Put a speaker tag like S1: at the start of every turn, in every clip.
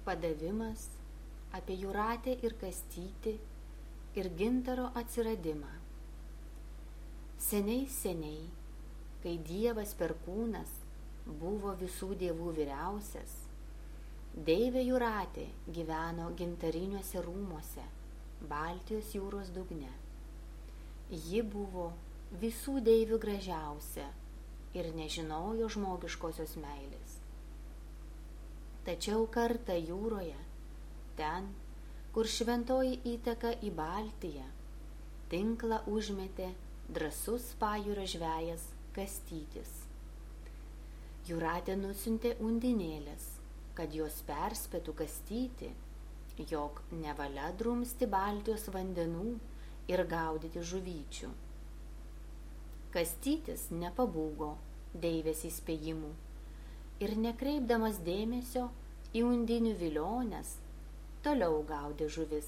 S1: Padavimas apie Jūratę ir Kastytį ir gintaro atsiradimą. Seniai, seniai, kai Dievas Perkūnas buvo visų dievų vyriausias, deivė Jūratė gyveno gintariniuose rūmuose Baltijos jūros dugne. Ji buvo visų deivių gražiausia ir nežinojo žmogiškosios meilės. Tačiau kartą jūroje, ten, kur šventoji įteka į Baltiją, tinklą užmetė drąsus pajūrio žvejas Kastytis. Jūratė nusiuntė undinėlės, kad jos perspėtų Kastytį, jog nevalia drumsti Baltijos vandenų ir gaudyti žuvyčių. Kastytis nepabūgo deivės įspėjimų ir nekreipdamas dėmesio į undinių viliones, toliau gaudė žuvis.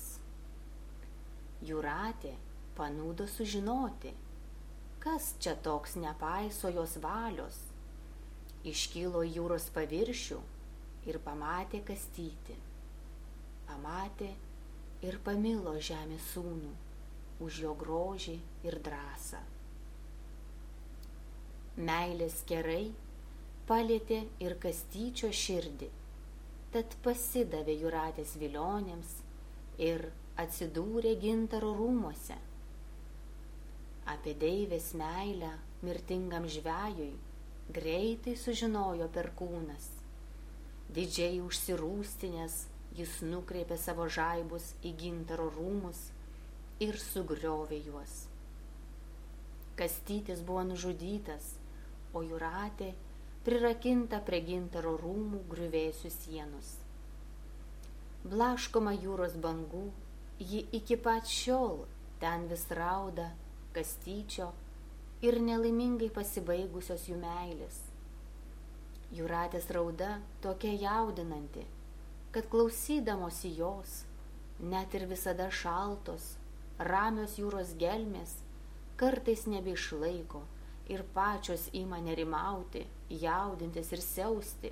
S1: Jūratė panūdo sužinoti, kas čia toks nepaiso jos valios. Iškilo jūros paviršių ir pamatė Kastytį. Pamatė ir pamilo žemės sūnų už jo grožį ir drąsą. Meilės kerai palietė ir Kastyčio širdį, tad pasidavė Jūratės vilionėms ir atsidūrė gintaro rūmuose. Apie deivės meilę mirtingam žvejui greitai sužinojo Perkūnas. Didžiai užsirūstinęs, jis nukreipė savo žaibus į gintaro rūmus ir sugriovė juos. Kastytis buvo nužudytas, o Jūratė prirakinta prie gintaro rūmų griuvėsių sienos. Blaškoma jūros bangų, ji iki pat šiol ten vis rauda Kastyčio ir nelaimingai pasibaigusios jų meilės. Jūratės rauda tokia jaudinanti, kad klausydamosi jos, net ir visada šaltos, ramios jūros gelmės kartais nebeišlaiko ir pačios ima nerimauti, jaudintis ir siausti.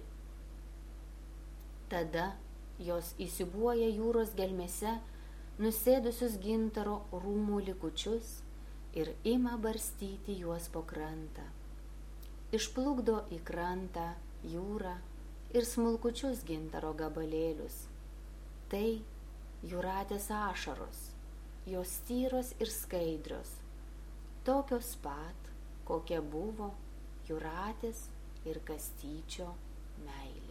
S1: Tada jos įsiūbuoja jūros gelmėse nusėdusius gintaro rūmų likučius ir ima barstyti juos po krantą. Išplukdo į krantą jūrą ir smulkučius gintaro gabalėlius. Tai Jūratės ašaros, jos tyros ir skaidrios, tokios pat, kokia buvo Jūratės ir Kastyčio meilė.